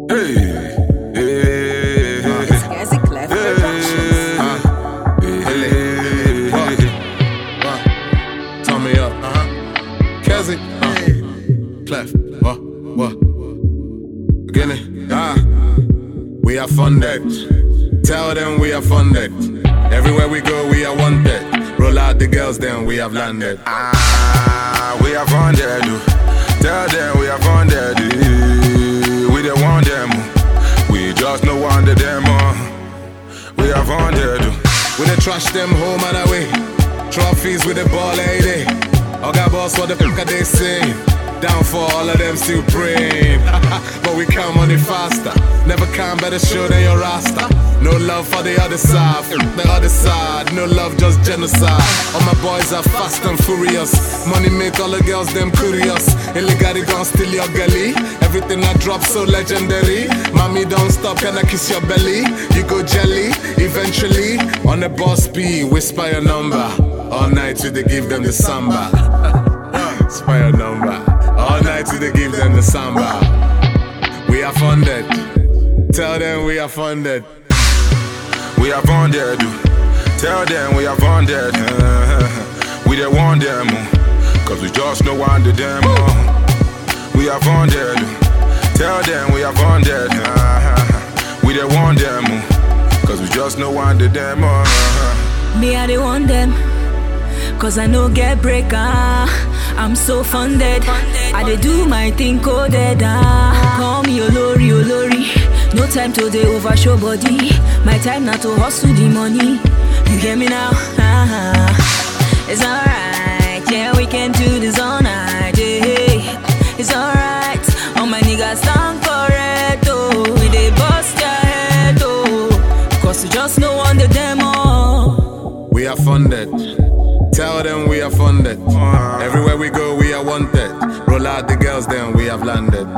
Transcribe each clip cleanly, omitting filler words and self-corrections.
Hey, hey, It's Gazi Clef Productions. Turn me up, Kazi, Clef, what? Beginning, we are funded. Tell them we are funded. Everywhere we go, we are wanted. Roll out the girls, then we have landed. We are funded. Tell them we are funded. We don't want them. We just no want the demo. We are funded. We dey trash them home and away. Trophies with the ball every day. Oga boss, what the fuck are they saying? Down for all of them still praying. But we count money faster. Never count better show than your rasta. No love for the other side. The other side. No love, just genocide. All my boys are fast and furious. Money make all the girls them curious. Illegally gon' steal your gully. Everything I drop so legendary. Mommy don't stop, can I kiss your belly? You go jelly, eventually. On the boss speed, whisper your number. All night till they give them the samba. Whisper your number. All night till they give them the samba. We are funded. Tell them we are funded. We are funded. Tell them we are funded. We don't want them. Cause we just no want the demo. We are funded. Tell them we are funded. We don't want them. Cause we just no want the demo. Me, I don't want them. Cause I no get breaker. I'm so funded. I dey do my thing coded. Call me Olori, Olori. No time to dey overshow body. My time now to hustle the money. You hear me now? It's alright. Yeah, we can do this all night. Yeah. It's alright. All my niggas stand correct. Oh, we dey bust your head. Oh, cause we just no want the demo. We are funded. Tell them we are funded. Everywhere we go, we are wanted. Roll out the girls, then we have landed.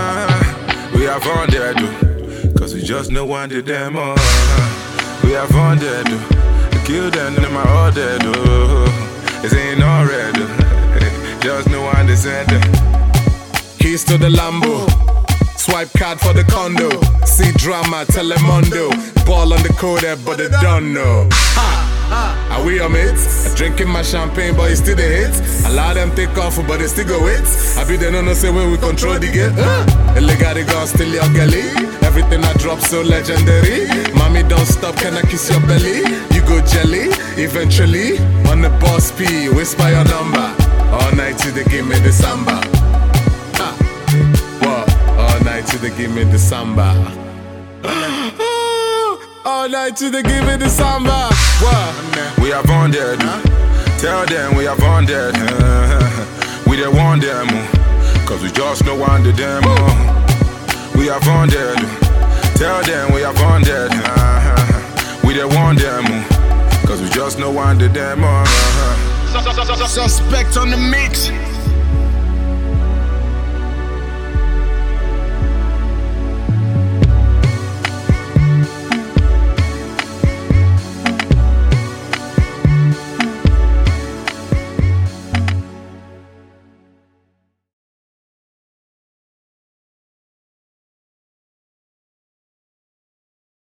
We are funded. Cause we just no want the demo. We are funded. Kill them in my order. It ain't already. Just no one to send them. Keys to the Lambo. Swipe card for the condo. See drama, Telemundo. Ball on the code, but they don't know. Are we your mates? Drinking my champagne, but it's still the hits. A lot of them take off, but they still go hits. I be the no say when we control the game. Illegal gon' steal your gully. Everything I drop so legendary. Mommy don't stop, can I kiss your belly? You go jelly, eventually. On the boss P, whisper your number. All night till they give me the samba. All night till they give me the samba. All night till they give me the samba. What? We are funded. Tell them we are funded. We don't want them. Cause we just no want the demo. We are funded. Tell them we are funded. We don't want them. Cause we just no want the demo. Suspect on the mix.